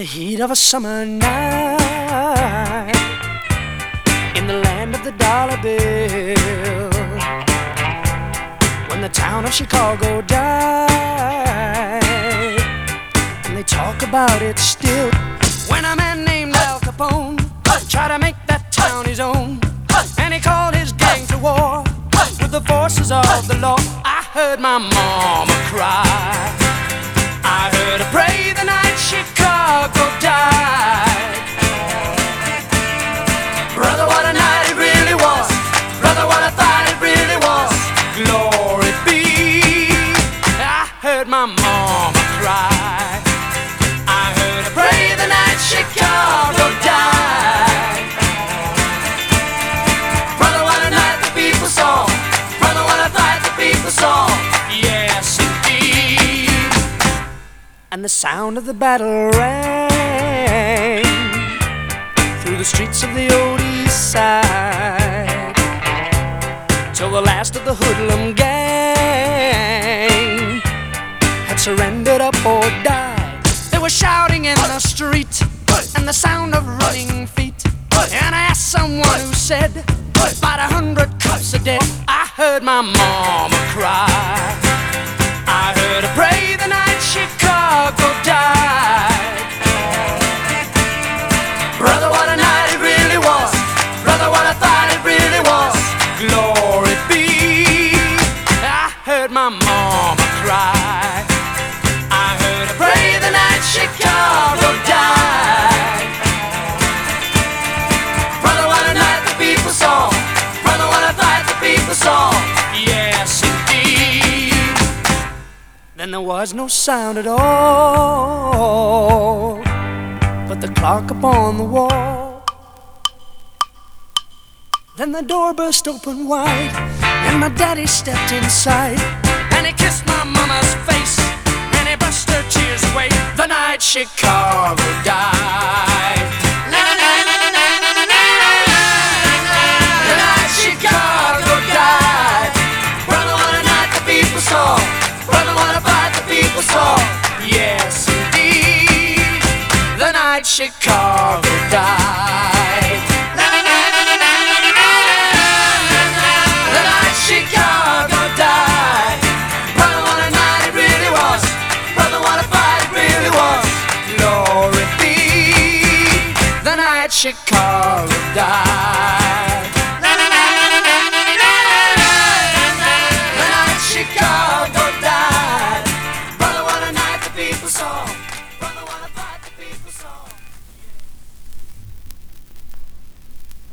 the heat of a summer night, in the land of the dollar bill, when the town of Chicago died, and they talk about it still. When a man named Al Capone tried to make that town his own, and he called his gang to war with the forces of the law, I heard my mama cry, I heard her pray the night Chicago died. Brother, what a night it really was. Brother, what I thought it really was. Glory be. I heard my mama cry, I heard her pray the night Chicago died. Brother, what a night the people saw. Brother, what a night the people saw. Yes, indeed. And the sound of the battle rang through the streets of the old east side, till the last of the hoodlum gang had surrendered up or died. They were shouting in the street, and the sound of running feet. And I asked someone who said, about 100 cops are dead. I heard my mama cry, I heard her pray the night Chicago died. Brother, what a night it really was. Brother, what I thought it really was. Glory be. I heard my mama cry, I heard her pray the night Chicago died. Brother, what a night the people saw. Brother, what I thought the people saw. Yes, indeed. Then there was no sound at all but the clock upon the wall. Then the door burst open wide, and my daddy stepped inside, and he kissed my mama's face, and he brushed her tears away. The night Chicago died. The night Chicago died. Brother, what a night the people saw. Brother, what a fight the people saw. Yes, indeed. The night Chicago died. The night Chicago died. Brother, what a night it really was. Brother, what a fight it really was. Glory be. The night Chicago died.